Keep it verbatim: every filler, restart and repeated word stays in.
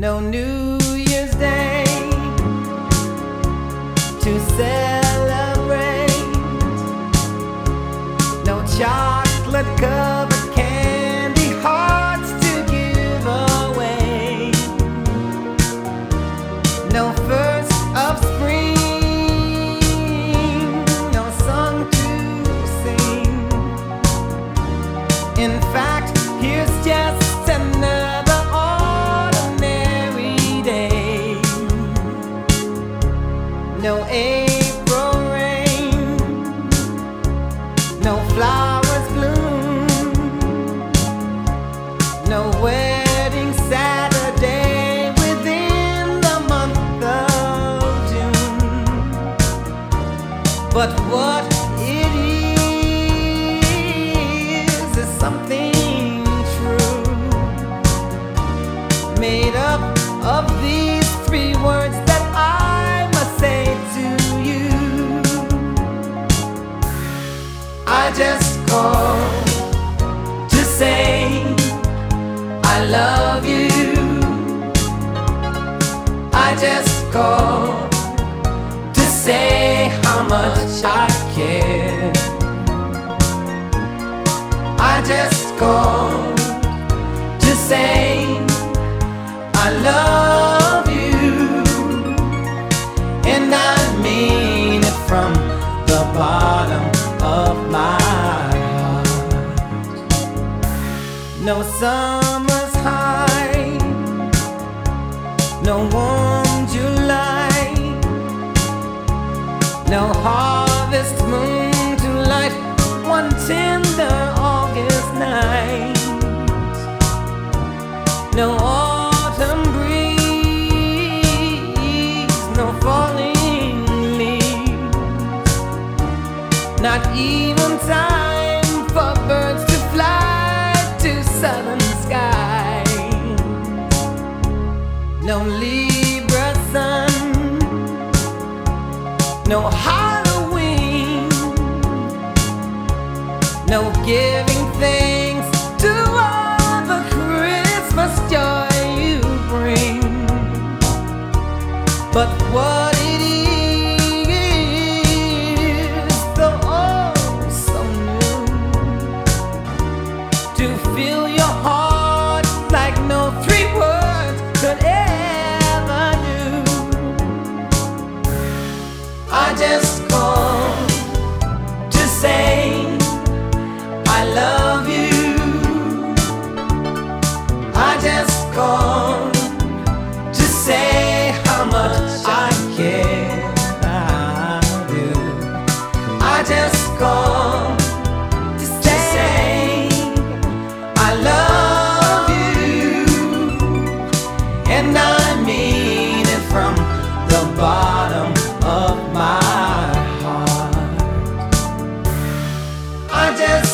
No New Year's Day to celebrate, no chocolate covered candy hearts to give away, no first of spring, no song to sing. In fact, here's just another ordinary day. No April rain, no flowers bloom, no wedding Saturday within the month of June. But what it is is something true, made up of these three words that I must say to you. I just called to say I love you. I just called to say how much I care. I just called to say I love you, and I mean it from the bottom of my heart. No summer's high, no warm July, no harvest moon to light one tender August night, no autumn breeze, no falling leaves, not even time for birds to fly to southern skies, no Libra sun, no Halloween, no giving thanks to all the Christmas joy you bring. But what it is, though oh so new, to fill your heart like no three words could ever do. I just called to say I love you. I just called to say how much I care. I do. I just called to say I love you, and I mean it from the bottom of my heart. I just